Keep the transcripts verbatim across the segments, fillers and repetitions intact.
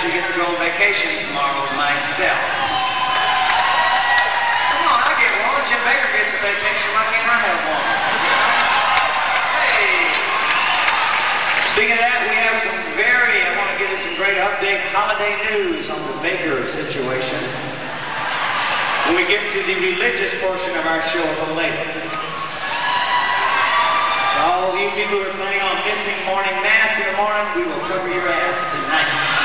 actually get to go on vacation tomorrow myself. Come on, I get one. Jim Baker gets a vacation. Why can't I have one? Hey. Speaking of that, we have some very, I want to give you some great update holiday news on the Baker situation when we get to the religious portion of our show a little later. So all of you people who are planning on missing morning mass in the morning, we will cover your ass tonight.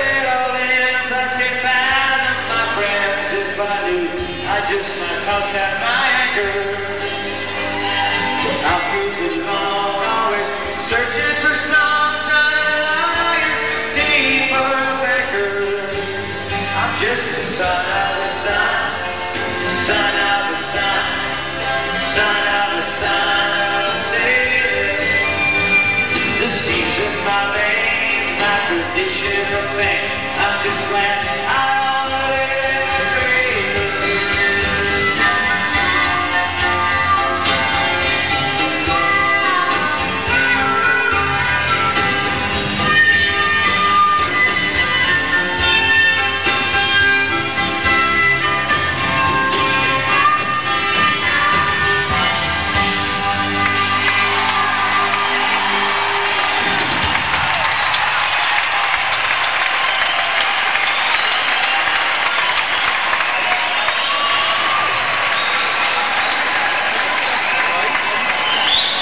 Just my toss out